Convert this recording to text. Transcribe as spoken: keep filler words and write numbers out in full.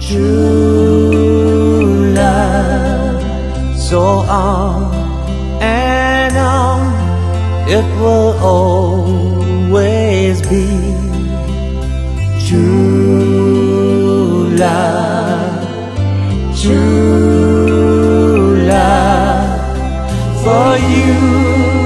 true love. So on and on it will always be. True love, true love for you.